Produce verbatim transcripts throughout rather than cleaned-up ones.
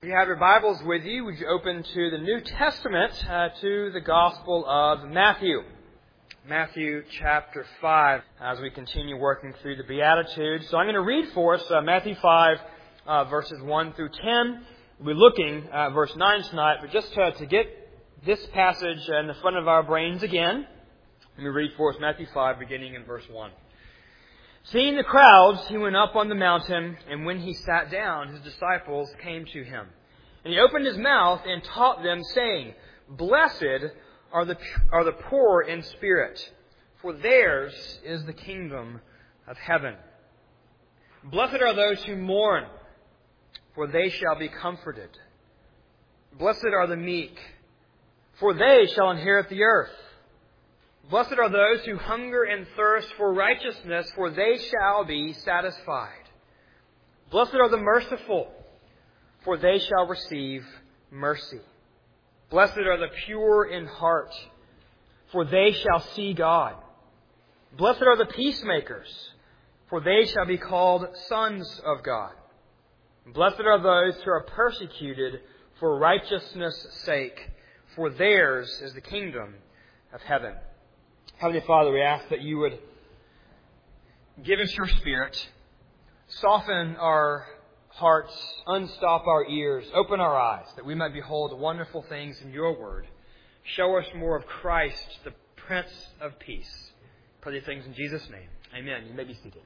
If you have your Bibles with you, would you open to the New Testament, uh, to the Gospel of Matthew. Matthew chapter five, as we continue working through the Beatitudes. So I'm going to read for us uh, Matthew five, uh, verses one through ten. We'll be looking at verse nine tonight, but just to, to get this passage in the front of our brains again, let me read for us Matthew five, beginning in verse one. Seeing the crowds, he went up on the mountain, and when he sat down, his disciples came to him. And he opened his mouth and taught them, saying, Blessed are the, are the poor in spirit, for theirs is the kingdom of heaven. Blessed are those who mourn, for they shall be comforted. Blessed are the meek, for they shall inherit the earth. Blessed are those who hunger and thirst for righteousness, for they shall be satisfied. Blessed are the merciful, for they shall receive mercy. Blessed are the pure in heart, for they shall see God. Blessed are the peacemakers, for they shall be called sons of God. Blessed are those who are persecuted for righteousness' sake, for theirs is the kingdom of heaven. Heavenly Father, we ask that you would give us your Spirit, soften our hearts, unstop our ears, open our eyes, that we might behold wonderful things in your word. Show us more of Christ, the Prince of Peace. Pray these things in Jesus' name. Amen. You may be seated.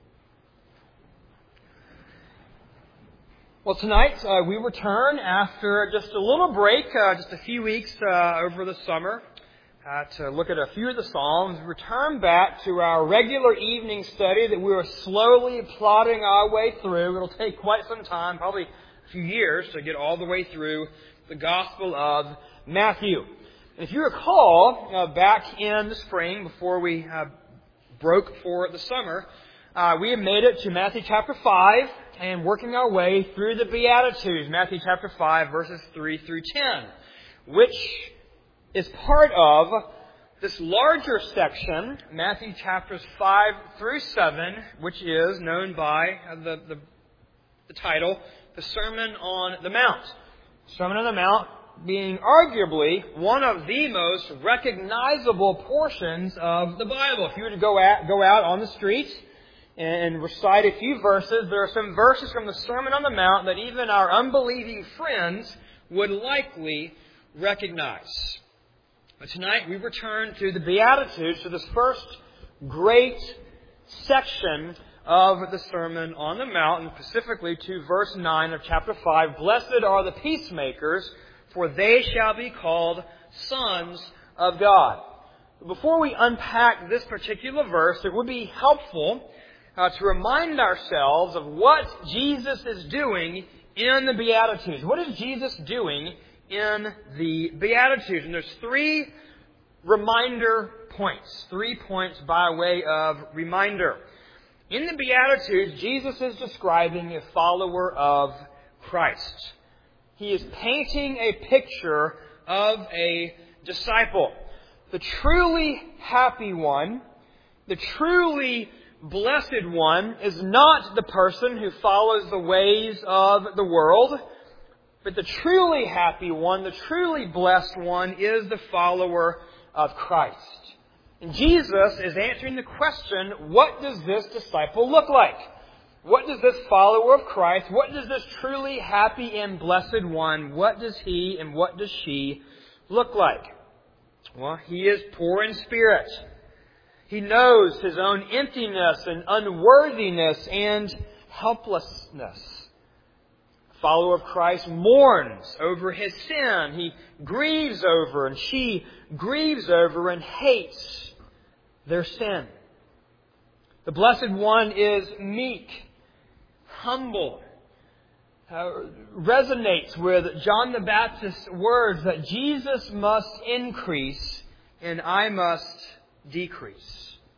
Well, tonight uh, we return after just a little break, uh, just a few weeks uh, over the summer. Uh, to look at a few of the Psalms, return back to our regular evening study that we are slowly plodding our way through. It'll take quite some time, probably a few years, to get all the way through the Gospel of Matthew. And if you recall, uh, back in the spring, before we uh, broke for the summer, uh, we had made it to Matthew chapter five and working our way through the Beatitudes, Matthew chapter five, verses three through ten, which is part of this larger section, Matthew chapters five through seven, which is known by the, the, the title, the Sermon on the Mount. Sermon on the Mount being arguably one of the most recognizable portions of the Bible. If you were to go out, go out on the streets and recite a few verses, there are some verses from the Sermon on the Mount that even our unbelieving friends would likely recognize. But tonight we return to the Beatitudes, to this first great section of the Sermon on the Mount, and specifically to verse nine of chapter five. Blessed are the peacemakers, for they shall be called sons of God. Before we unpack this particular verse, it would be helpful uh, to remind ourselves of what Jesus is doing in the Beatitudes. What is Jesus doing in the Beatitudes? And there's three reminder points. Three points by way of reminder. In the Beatitudes, Jesus is describing a follower of Christ. He is painting a picture of a disciple. The truly happy one, the truly blessed one, is not the person who follows the ways of the world, but the truly happy one, the truly blessed one, is the follower of Christ. And Jesus is answering the question, what does this disciple look like? What does this follower of Christ, what does this truly happy and blessed one, what does he and what does she look like? Well, he is poor in spirit. He knows his own emptiness and unworthiness and helplessness. Follower of Christ mourns over his sin. He grieves over, and she grieves over and hates their sin. The blessed one is meek, humble, uh, resonates with John the Baptist's words that Jesus must increase and I must decrease.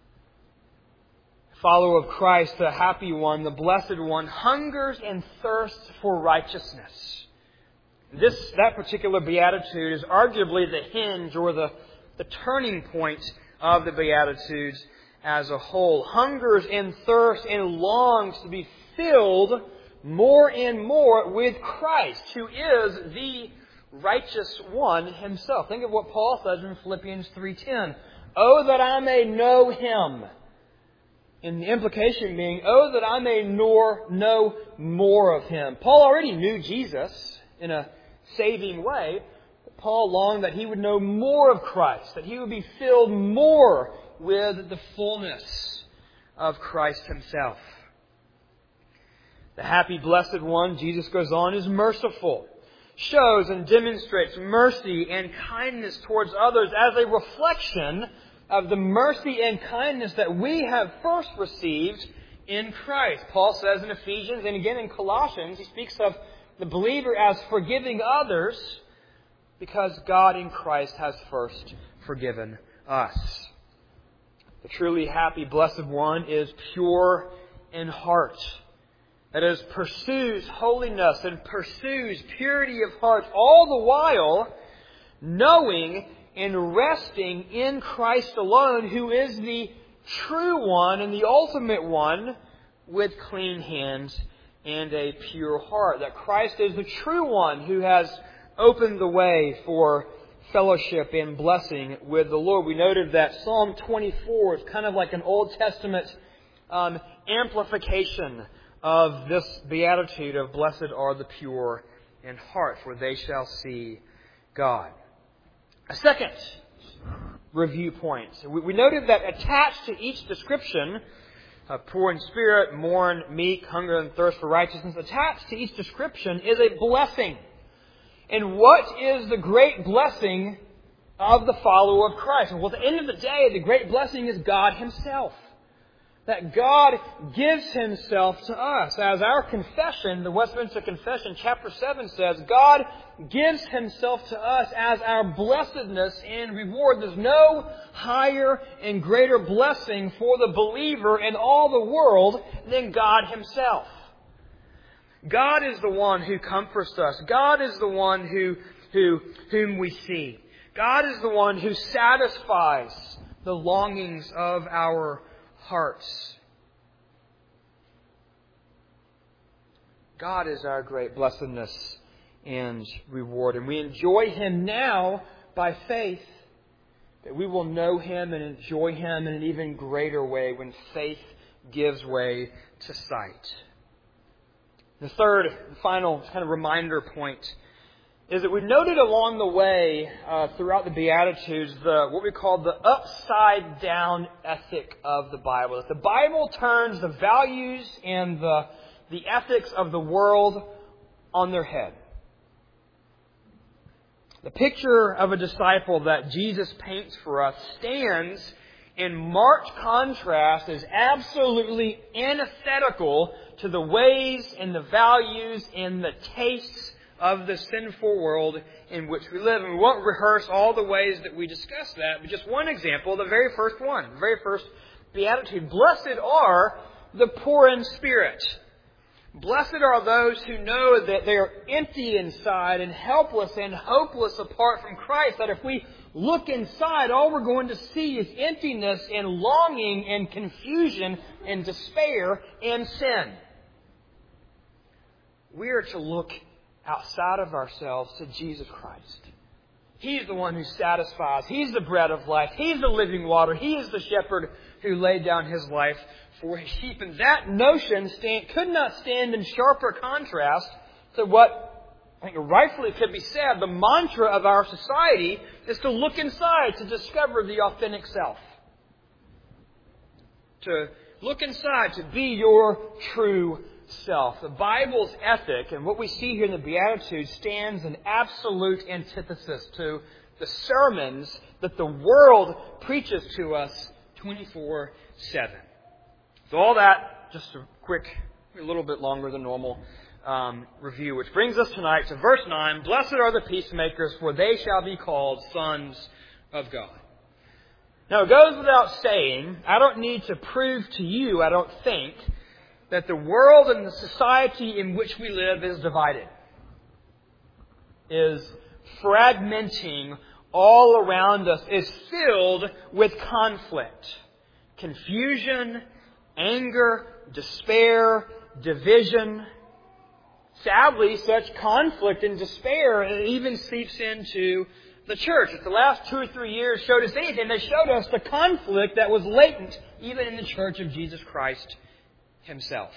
Follower of Christ, the happy one, the blessed one, hungers and thirsts for righteousness. This, that particular beatitude is arguably the hinge or the, the turning point of the Beatitudes as a whole. Hungers and thirsts and longs to be filled more and more with Christ, who is the righteous one himself. Think of what Paul says in Philippians three ten. Oh, that I may know him. And the implication being, oh, that I may know, know more of him. Paul already knew Jesus in a saving way. But Paul longed that he would know more of Christ, that he would be filled more with the fullness of Christ himself. The happy blessed one, Jesus goes on, is merciful, shows and demonstrates mercy and kindness towards others as a reflection of the mercy and kindness that we have first received in Christ. Paul says in Ephesians and again in Colossians, he speaks of the believer as forgiving others because God in Christ has first forgiven us. The truly happy, blessed one is pure in heart. That is, pursues holiness and pursues purity of heart, all the while knowing and resting in Christ alone, who is the true one and the ultimate one with clean hands and a pure heart. That Christ is the true one who has opened the way for fellowship and blessing with the Lord. We noted that Psalm twenty-four is kind of like an Old Testament um, amplification of this beatitude of blessed are the pure in heart, for they shall see God. A second review point. We, we noted that attached to each description, uh, poor in spirit, mourn, meek, hunger and thirst for righteousness, attached to each description is a blessing. And what is the great blessing of the follower of Christ? Well, at the end of the day, the great blessing is God Himself. That God gives Himself to us. As our confession, the Westminster Confession, chapter seven says, God gives Himself to us as our blessedness and reward. There's no higher and greater blessing for the believer in all the world than God Himself. God is the one who comforts us. God is the one who, who, whom we see. God is the one who satisfies the longings of our hearts. God is our great blessedness and reward. And we enjoy Him now by faith, that we will know Him and enjoy Him in an even greater way when faith gives way to sight. The third and final kind of reminder point is that we've noted along the way uh, throughout the Beatitudes the what we call the upside down ethic of the Bible. That the Bible turns the values and the, the ethics of the world on their head. The picture of a disciple that Jesus paints for us stands in marked contrast, is absolutely antithetical to the ways and the values and the tastes of the sinful world in which we live. And we won't rehearse all the ways that we discuss that, but just one example, the very first one, the very first beatitude. Blessed are the poor in spirit. Blessed are those who know that they are empty inside and helpless and hopeless apart from Christ. That if we look inside, all we're going to see is emptiness and longing and confusion and despair and sin. We are to look outside of ourselves to Jesus Christ. He's the one who satisfies. He's the bread of life. He's the living water. He is the shepherd who laid down His life for His sheep. And that notion stand, could not stand in sharper contrast to what I think rightfully could be said. The mantra of our society is to look inside to discover the authentic self. To look inside to be your true self. The Bible's ethic and what we see here in the Beatitudes stands in absolute antithesis to the sermons that the world preaches to us twenty-four seven. So all that, just a quick, a little bit longer than normal um, review, which brings us tonight to verse nine. Blessed are the peacemakers, for they shall be called sons of God. Now, it goes without saying, I don't need to prove to you, I don't think, that the world and the society in which we live is divided, is fragmenting all around us, is filled with conflict, confusion, anger, despair, division. sadly, such conflict and despair even seeps into the church. If the last two or three years showed us anything, they showed us the conflict that was latent even in the church of Jesus Christ Himself.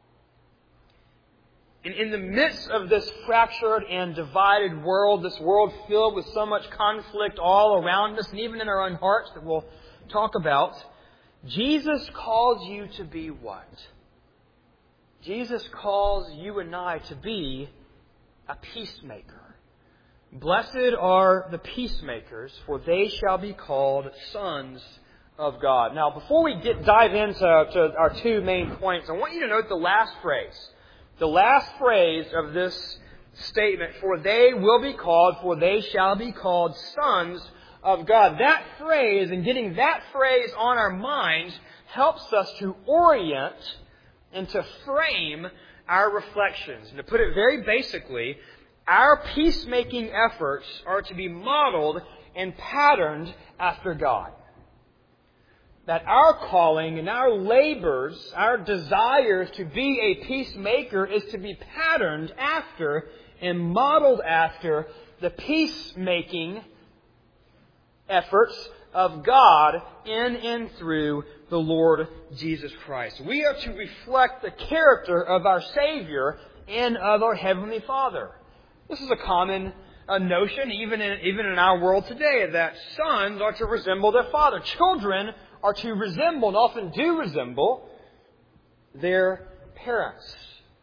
And in the midst of this fractured and divided world, this world filled with so much conflict all around us and even in our own hearts that we'll talk about, Jesus calls you to be what? Jesus calls you and I to be a peacemaker. Blessed are the peacemakers, for they shall be called sons of God. Now, before we get dive into to our two main points, I want you to note the last phrase. The last phrase of this statement, for they will be called, for they shall be called sons of God. That phrase, and getting that phrase on our minds, helps us to orient and to frame our reflections. And to put it very basically, our peacemaking efforts are to be modeled and patterned after God. That our calling and our labors, our desires to be a peacemaker is to be patterned after and modeled after the peacemaking efforts of God in and through the Lord Jesus Christ. We are to reflect the character of our Savior and of our Heavenly Father. This is a common a notion, even in, even in our world today, that sons are to resemble their father. Children are to resemble, and often do resemble, their parents.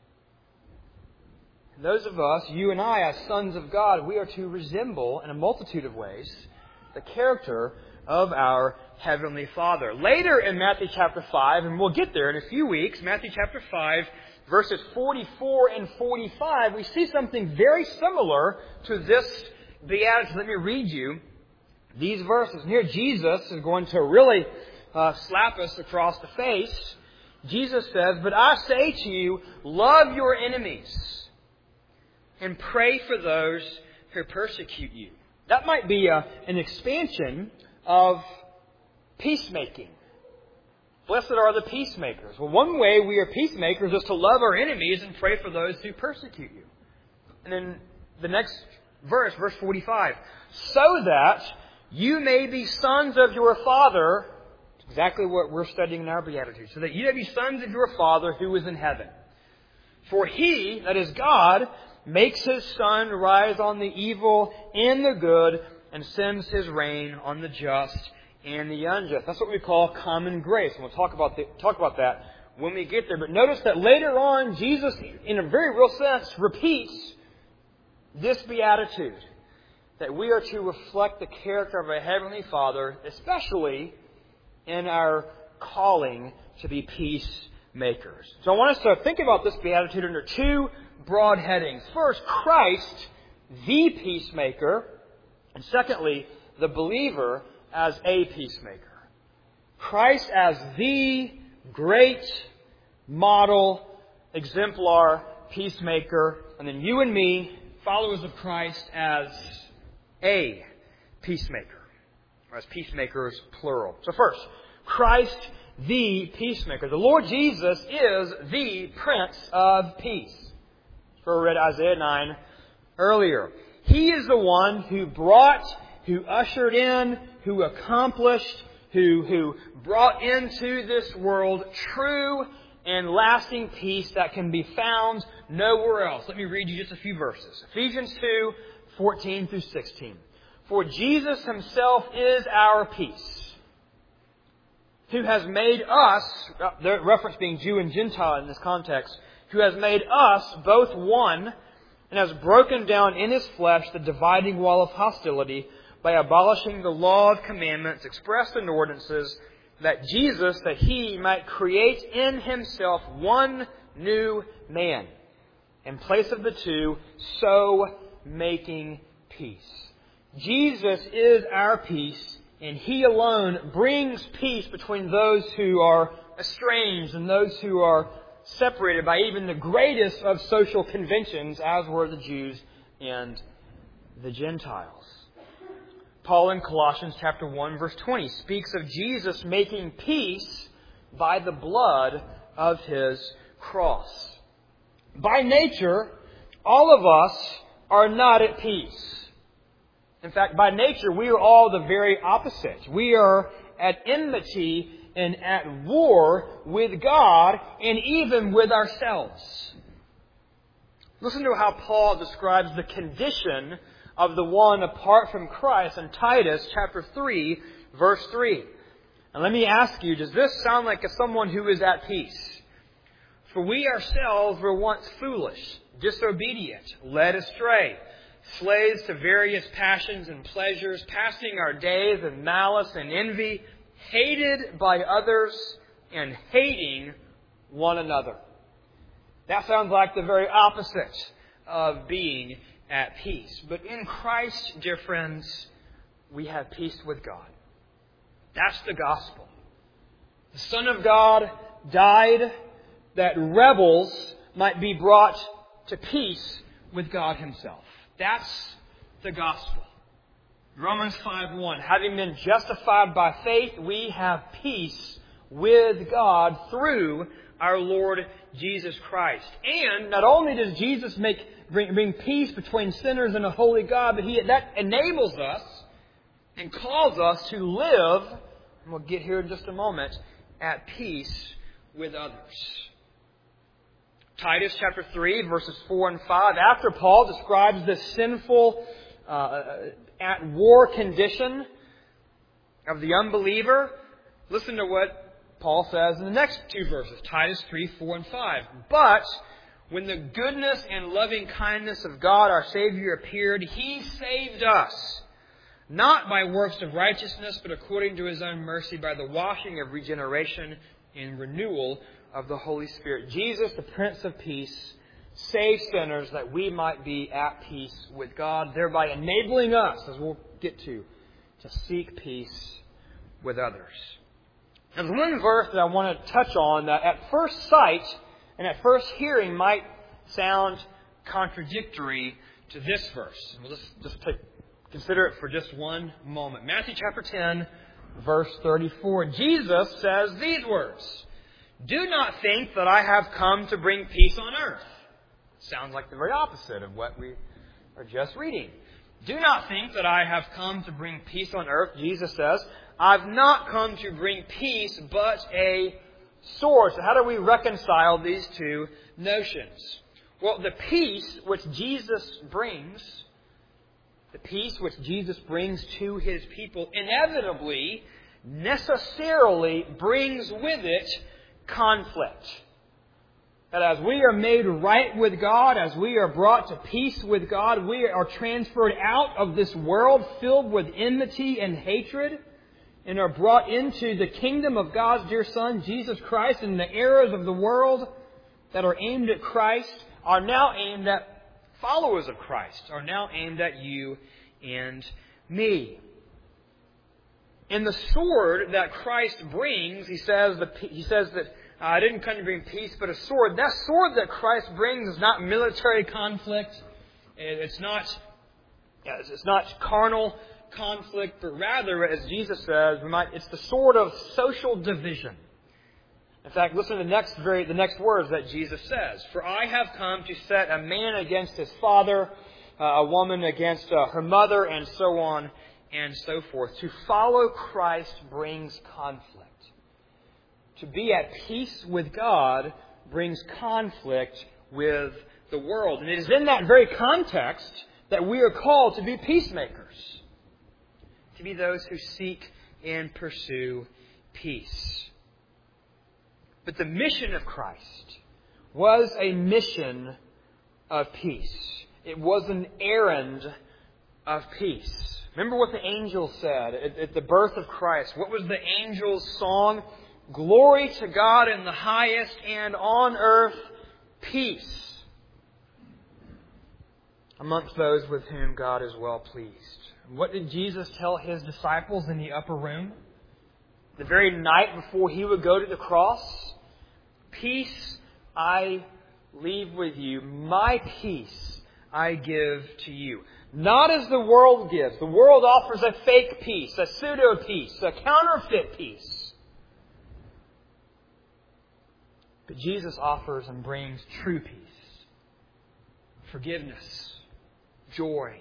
And those of us, you and I, as sons of God, we are to resemble, in a multitude of ways, the character of our Heavenly Father. Later in Matthew chapter five, and we'll get there in a few weeks, Matthew chapter five, verses forty-four and forty-five, we see something very similar to this beatitude. Let me read you these verses. And here Jesus is going to really uh, slap us across the face. Jesus says, "But I say to you, love your enemies and pray for those who persecute you." That might be a, an expansion of peacemaking. Blessed are the peacemakers. Well, one way we are peacemakers is to love our enemies and pray for those who persecute you. And then the next verse, verse forty-five, so that you may be sons of your Father, exactly what we're studying in our Beatitudes, so that you may be sons of your Father who is in heaven. For He, that is God, makes His sun rise on the evil and the good, and sends His rain on the just and the unjust. That's what we call common grace. And we'll talk about the, talk about that when we get there. But notice that later on, Jesus, in a very real sense, repeats this beatitude, that we are to reflect the character of our Heavenly Father, especially in our calling to be peacemakers. So I want us to think about this beatitude under two broad headings. First, Christ, the peacemaker, and secondly, the believer as a peacemaker. Christ as the great model, exemplar peacemaker, and then you and me, followers of Christ, as a peacemaker, or as peacemakers, plural. So first, Christ the peacemaker. The Lord Jesus is the Prince of Peace. We read Isaiah nine earlier. He is the one who brought, who ushered in, who accomplished, who, who brought into this world true and lasting peace that can be found nowhere else. Let me read you just a few verses. Ephesians two, fourteen through sixteen. For Jesus Himself is our peace, who has made us, the reference being Jew and Gentile in this context, who has made us both one and has broken down in His flesh the dividing wall of hostility by abolishing the law of commandments expressed in ordinances, that Jesus, that He might create in Himself one new man in place of the two, so making peace. Jesus is our peace, and He alone brings peace between those who are estranged and those who are separated by even the greatest of social conventions, as were the Jews and the Gentiles. Paul in Colossians chapter one, verse twenty, speaks of Jesus making peace by the blood of His cross. By nature, all of us are not at peace. In fact, by nature, we are all the very opposite. We are at enmity and at war with God and even with ourselves. Listen to how Paul describes the condition of the one apart from Christ in Titus chapter three, verse three. And let me ask you, does this sound like someone who is at peace? For we ourselves were once foolish, disobedient, led astray, slaves to various passions and pleasures, passing our days in malice and envy, hated by others and hating one another. That sounds like the very opposite of being at peace. But in Christ, dear friends, we have peace with God. That's the gospel. The Son of God died that rebels might be brought to peace with God Himself. That's the gospel. Romans five one, having been justified by faith, we have peace with God through our Lord Jesus Christ. And not only does Jesus make bring, bring peace between sinners and a holy God, but He that enables us and calls us to live, and we'll get here in just a moment, at peace with others. Titus chapter three, verses four and five, after Paul describes this sinful, uh, at war condition of the unbeliever, listen to what Paul says in the next two verses, Titus three, four and five. But when the goodness and loving kindness of God our Savior appeared, He saved us, not by works of righteousness, but according to His own mercy, by the washing of regeneration and renewal of the Holy Spirit. Jesus, the Prince of Peace, saved sinners that we might be at peace with God, thereby enabling us, as we'll get to, to seek peace with others. Now, there's one verse that I want to touch on that at first sight and at first hearing might sound contradictory to this verse. And we'll just, just take, consider it for just one moment. Matthew chapter ten, verse thirty-four. Jesus says these words, "Do not think that I have come to bring peace on earth." Sounds like the very opposite of what we are just reading. "Do not think that I have come to bring peace on earth," Jesus says. "I've not come to bring peace, but a sword." So how do we reconcile these two notions? Well, the peace which Jesus brings, the peace which Jesus brings to His people, inevitably, necessarily brings with it conflict. That as we are made right with God, as we are brought to peace with God, we are transferred out of this world filled with enmity and hatred, and are brought into the kingdom of God's dear Son, Jesus Christ, and the errors of the world that are aimed at Christ are now aimed at followers of Christ, are now aimed at you and me. And the sword that Christ brings, he says, that, he says that uh, I didn't come to bring peace, but a sword. That sword that Christ brings is not military conflict. It's not, it's not carnal conflict, but rather, as Jesus says, we might, it's the sword of social division. In fact, listen to the next very the next words that Jesus says. "For I have come to set a man against his father, uh, a woman against uh, her mother, and so on and so forth." To follow Christ brings conflict. To be at peace with God brings conflict with the world. And it is in that very context that we are called to be peacemakers. To be those who seek and pursue peace. But the mission of Christ was a mission of peace. It was an errand of peace. Remember what the angel said at, at the birth of Christ. What was the angel's song? "Glory to God in the highest, and on earth peace amongst those with whom God is well pleased." What did Jesus tell His disciples in the upper room? The very night before He would go to the cross? "Peace I leave with you. My peace I give to you. Not as the world gives." The world offers a fake peace, a pseudo peace, a counterfeit peace. But Jesus offers and brings true peace. forgiveness, joy,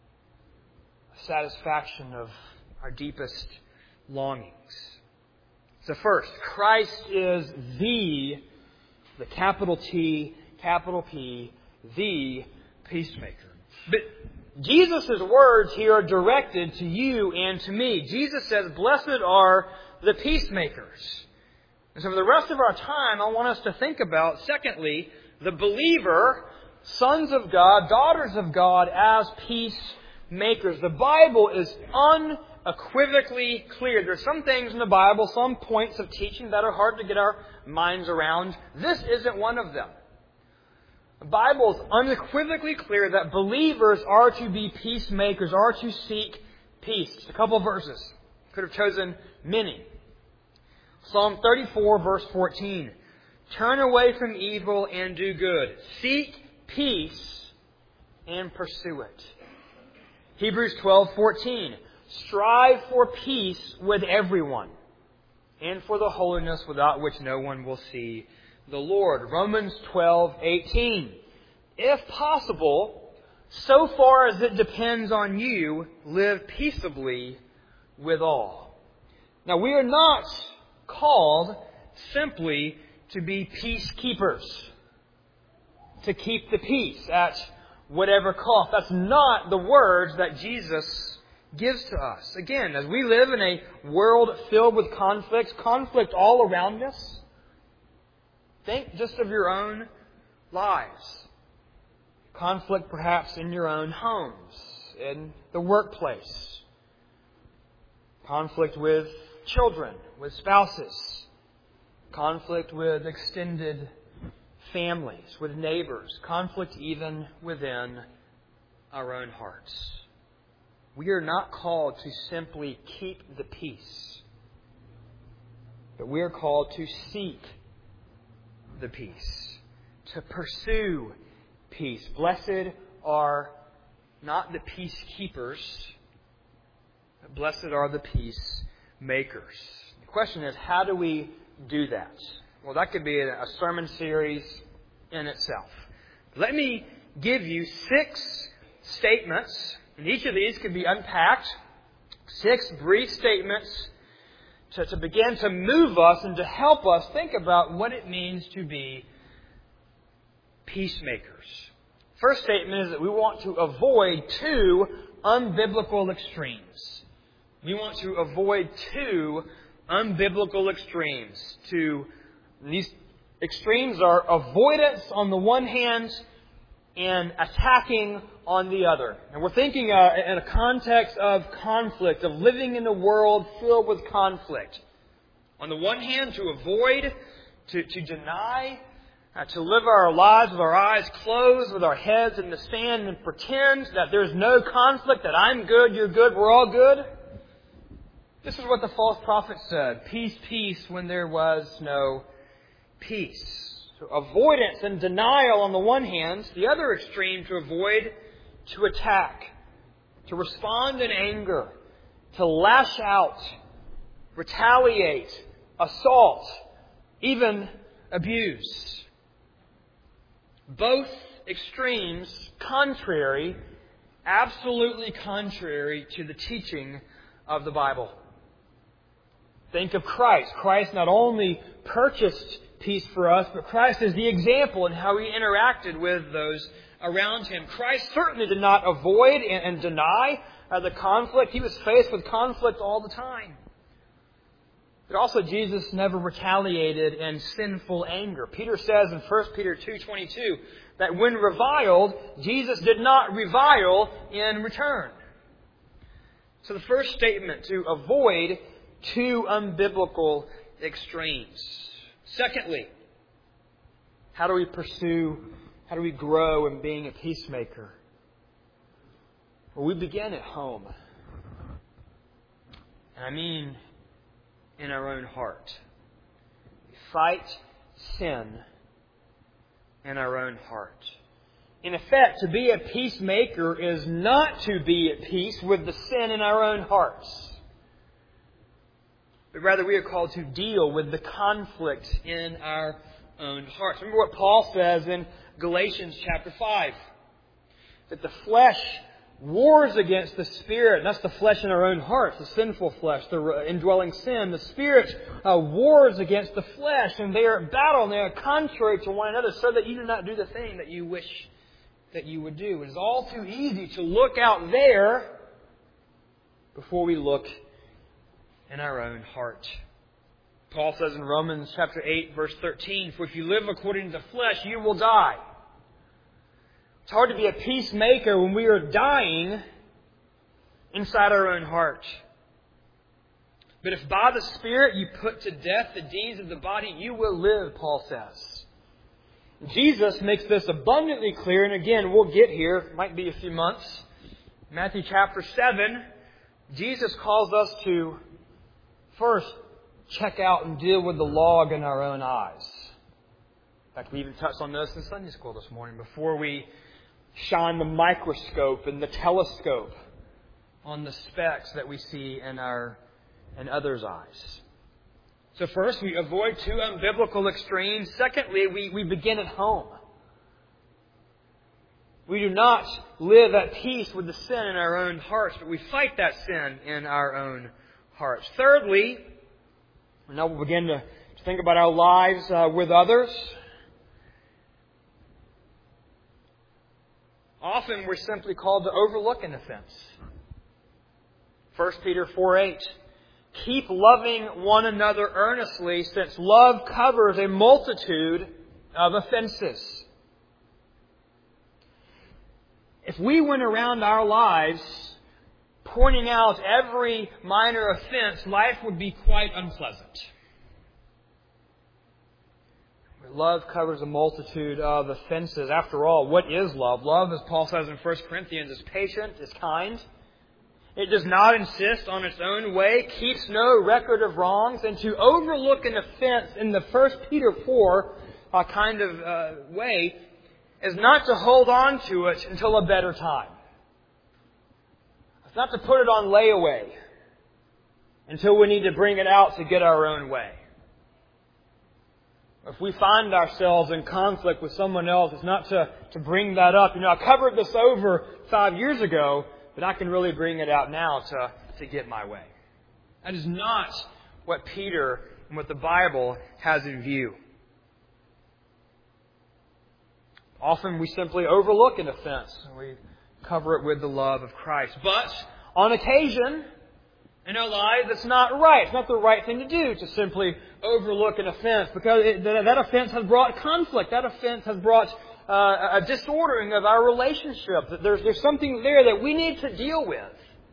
satisfaction of our deepest longings. So first, Christ is the, the capital T, capital P, the peacemaker. But Jesus' words here are directed to you and to me. Jesus says, blessed are the peacemakers. And so for the rest of our time, I want us to think about, secondly, the believer, sons of God, daughters of God, as peacemakers. The Bible is unequivocally clear. There are some things in the Bible, some points of teaching that are hard to get our minds around. This isn't one of them. The Bible is unequivocally clear that believers are to be peacemakers, are to seek peace. Just a couple of verses. Could have chosen many. Psalm thirty-four, verse fourteen. Turn away from evil and do good. Seek peace and pursue it. Hebrews twelve, fourteen. Strive for peace with everyone and for the holiness without which no one will see the Lord. Romans twelve, eighteen. If possible, so far as it depends on you, live peaceably with all. Now, we are not called simply to be peacekeepers, to keep the peace at whatever cost. That's not the words that Jesus gives to us. Again, as we live in a world filled with conflicts, conflict all around us, think just of your own lives. Conflict perhaps in your own homes, in the workplace. Conflict with children, with spouses. Conflict with extended families, with neighbors. Conflict even within our own hearts. We are not called to simply keep the peace, but we are called to seek the peace, to pursue peace. Blessed are not the peacekeepers, but blessed are the peacemakers. The question is, how do we do that? Well, that could be a sermon series in itself. Let me give you six statements, and each of these could be unpacked. Six brief statements to, to begin to move us and to help us think about what it means to be peacemakers. First statement is that we want to avoid two unbiblical extremes. We want to avoid two unbiblical extremes. To, these extremes are avoidance on the one hand and attacking on the other. And we're thinking uh, in a context of conflict, of living in a world filled with conflict. On the one hand, to avoid, to, to deny, Uh, to live our lives with our eyes closed, with our heads in the sand, and pretend that there's no conflict, that I'm good, you're good, we're all good. This is what the false prophet said. Peace, peace, when there was no peace. So avoidance and denial on the one hand. The other extreme, to avoid, to attack, to respond in anger, to lash out, retaliate, assault, even abuse. Both extremes contrary, absolutely contrary to the teaching of the Bible. Think of Christ. Christ not only purchased peace for us, but Christ is the example in how He interacted with those around Him. Christ certainly did not avoid and, and deny uh, the conflict. He was faced with conflict all the time. But also Jesus never retaliated in sinful anger. Peter says in First Peter two twenty-two that when reviled, Jesus did not revile in return. So the first statement, to avoid two unbiblical extremes. Secondly, how do we pursue, how do we grow in being a peacemaker? Well, we begin at home. And I mean in our own heart. We fight sin in our own heart. In effect, to be a peacemaker is not to be at peace with the sin in our own hearts. But rather we are called to deal with the conflict in our own hearts. Remember what Paul says in Galatians chapter five. that the flesh wars against the Spirit. And that's the flesh in our own hearts, the sinful flesh, the indwelling sin. The Spirit uh, wars against the flesh, and they are at battle, and they are contrary to one another, so that you do not do the thing that you wish that you would do. It is all too easy to look out there before we look in our own heart. Paul says in Romans chapter eight, verse thirteen, "For if you live according to the flesh, you will die." It's hard to be a peacemaker when we are dying inside our own heart. But if by the Spirit you put to death the deeds of the body, you will live, Paul says. Jesus makes this abundantly clear, and again, we'll get here, it might be a few months. Matthew chapter seven, Jesus calls us to first check out and deal with the log in our own eyes. In fact, we even touched on this in Sunday school this morning, before we shine the microscope and the telescope on the specks that we see in our in others' eyes. So first, we avoid two unbiblical extremes. Secondly, we, we begin at home. We do not live at peace with the sin in our own hearts, but we fight that sin in our own hearts. Thirdly, now we'll begin to, to think about our lives uh, with others. Often we're simply called to overlook an offense. First Peter four eight. "Keep loving one another earnestly, since love covers a multitude of offenses." If we went around our lives pointing out every minor offense, life would be quite unpleasant. Love covers a multitude of offenses. After all, what is love? Love, as Paul says in First Corinthians, is patient, is kind. It does not insist on its own way, keeps no record of wrongs, and to overlook an offense in the First Peter four uh, kind of uh, way is not to hold on to it until a better time. It's not to put it on layaway until we need to bring it out to get our own way. If we find ourselves in conflict with someone else, it's not to, to bring that up. You know, I covered this over five years ago, but I can really bring it out now to, to get my way. That is not what Peter and what the Bible has in view. Often we simply overlook an offense. We cover it with the love of Christ. But on occasion in our lives, it's not right. It's not the right thing to do to simply overlook an offense, because it, that, that offense has brought conflict. That offense has brought uh, a disordering of our relationship. That there's, there's something there that we need to deal with.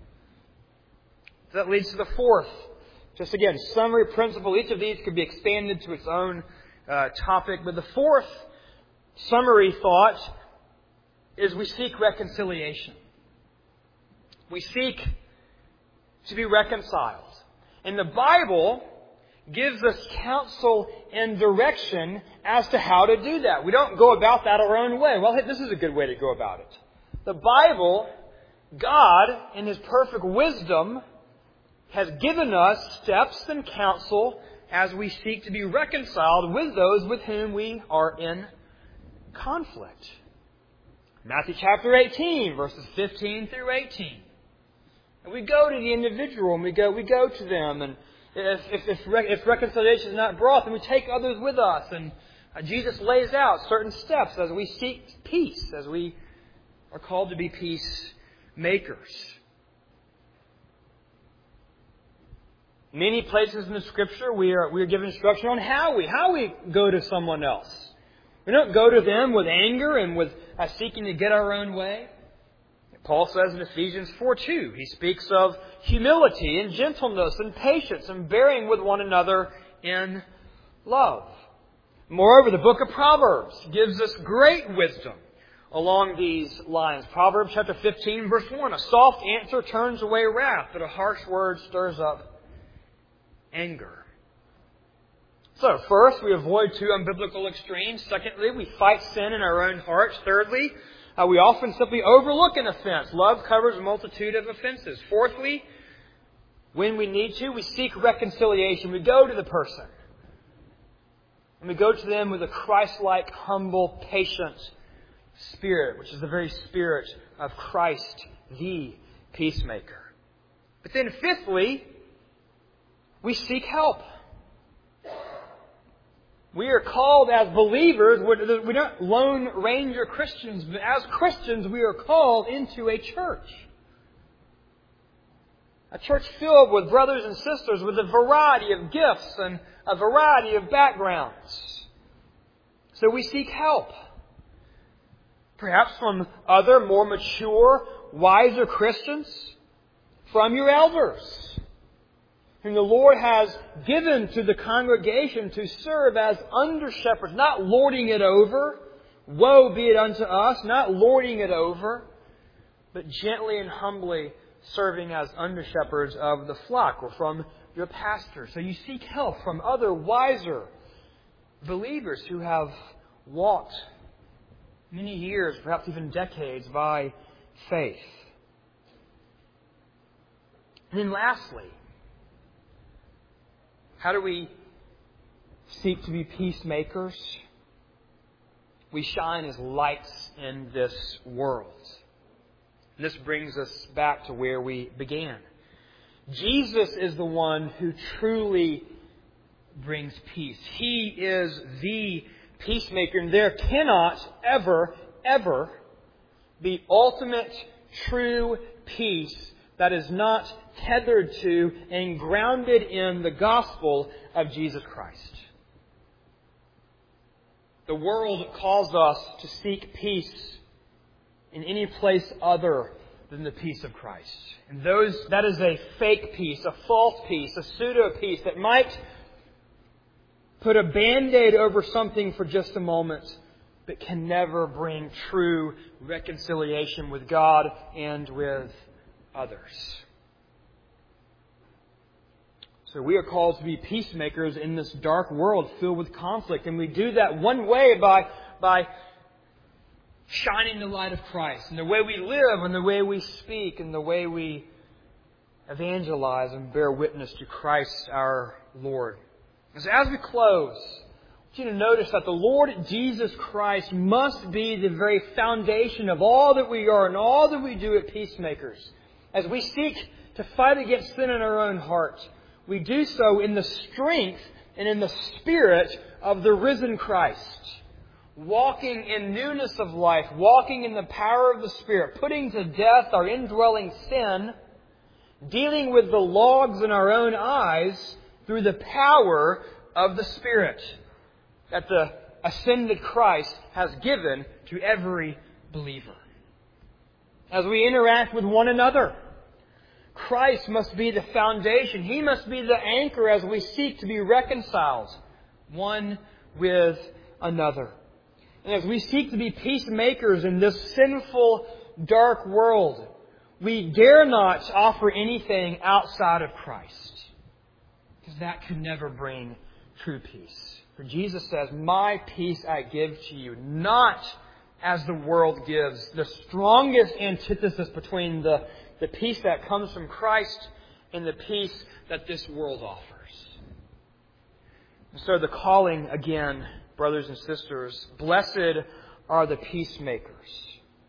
That leads to the fourth, just again, summary principle. Each of these could be expanded to its own uh, topic. But the fourth summary thought is we seek reconciliation. We seek to be reconciled. And the Bible gives us counsel and direction as to how to do that. We don't go about that our own way. Well, this is a good way to go about it. The Bible, God, in His perfect wisdom, has given us steps and counsel as we seek to be reconciled with those with whom we are in conflict. Matthew chapter eighteen, verses fifteen through eighteen. And we go to the individual and we go, we go to them, and if, if, if, if reconciliation is not brought, then we take others with us. And uh, Jesus lays out certain steps as we seek peace, as we are called to be peacemakers. Many places in the Scripture we are we are given instruction on how we how we go to someone else. We don't go to them with anger and with uh, seeking to get our own way. Paul says in Ephesians four two, he speaks of humility and gentleness and patience and bearing with one another in love. Moreover, the book of Proverbs gives us great wisdom along these lines. Proverbs chapter fifteen, verse one, a soft answer turns away wrath, but a harsh word stirs up anger. So, first, we avoid two unbiblical extremes. Secondly, we fight sin in our own hearts. Thirdly, uh, we often simply overlook an offense. Love covers a multitude of offenses. Fourthly, when we need to, we seek reconciliation. We go to the person. And we go to them with a Christ-like, humble, patient Spirit, which is the very Spirit of Christ, the peacemaker. But then fifthly, we seek help. We are called as believers, we're not Lone Ranger Christians, but as Christians we are called into a church. A church filled with brothers and sisters with a variety of gifts and a variety of backgrounds. So we seek help. Perhaps from other, more mature, wiser Christians. From your elders, whom the Lord has given to the congregation to serve as under-shepherds, not lording it over. Woe be it unto us, not lording it over, but gently and humbly serving as under-shepherds of the flock, or from your pastor. So you seek help from other wiser believers who have walked many years, perhaps even decades, by faith. And then lastly, how do we seek to be peacemakers? We shine as lights in this world. And this brings us back to where we began. Jesus is the one who truly brings peace. He is the peacemaker, and there cannot ever, ever be ultimate, true peace that is not tethered to and grounded in the gospel of Jesus Christ. The world calls us to seek peace in any place other than the peace of Christ. And those that is a fake peace, a false peace, a pseudo peace that might put a band-aid over something for just a moment, but can never bring true reconciliation with God and with others. So we are called to be peacemakers in this dark world filled with conflict. And we do that one way by, by shining the light of Christ. And the way we live, and the way we speak, and the way we evangelize and bear witness to Christ our Lord. And so as we close, I want you to notice that the Lord Jesus Christ must be the very foundation of all that we are and all that we do at Peacemakers. As we seek to fight against sin in our own heart, we do so in the strength and in the spirit of the risen Christ. Walking in newness of life, walking in the power of the Spirit, putting to death our indwelling sin, dealing with the logs in our own eyes through the power of the Spirit that the ascended Christ has given to every believer. As we interact with one another, Christ must be the foundation. He must be the anchor as we seek to be reconciled one with another. And as we seek to be peacemakers in this sinful, dark world, we dare not offer anything outside of Christ, because that could never bring true peace. For Jesus says, "My peace I give to you, not as the world gives." The strongest antithesis between the, the peace that comes from Christ and the peace that this world offers. And so the calling again, brothers and sisters, blessed are the peacemakers,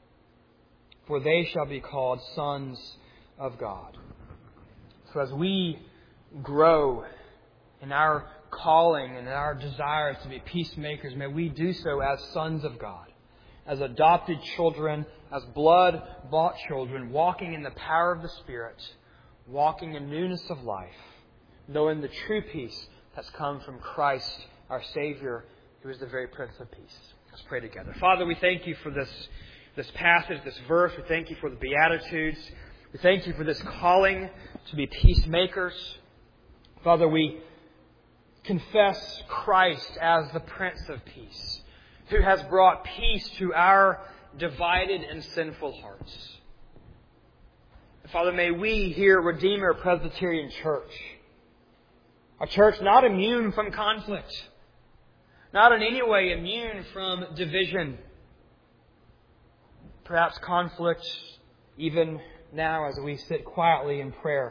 for they shall be called sons of God. So as we grow in our calling and in our desires to be peacemakers, may we do so as sons of God, as adopted children, as blood-bought children, walking in the power of the Spirit, walking in newness of life, knowing the true peace that's come from Christ, our Savior, who is the very Prince of Peace. Let's pray together. Father, we thank you for this, this passage, this verse. We thank you for the Beatitudes. We thank you for this calling to be peacemakers. Father, we confess Christ as the Prince of Peace, who has brought peace to our divided and sinful hearts. Father, may we here, Redeemer Presbyterian Church, a church not immune from conflict, not in any way immune from division, perhaps conflict even now as we sit quietly in prayer.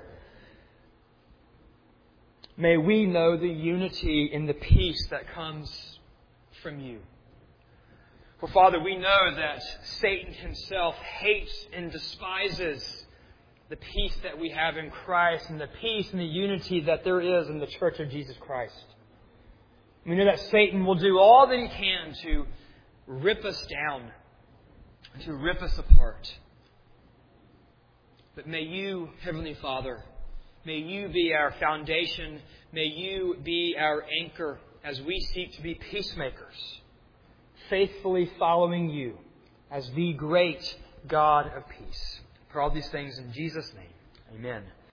May we know the unity and the peace that comes from you. For Father, we know that Satan himself hates and despises the peace that we have in Christ and the peace and the unity that there is in the Church of Jesus Christ. We know that Satan will do all that he can to rip us down, to rip us apart. But may you, Heavenly Father, may you be our foundation. May you be our anchor as we seek to be peacemakers, faithfully following you as the great God of peace. For all these things in Jesus' name, amen.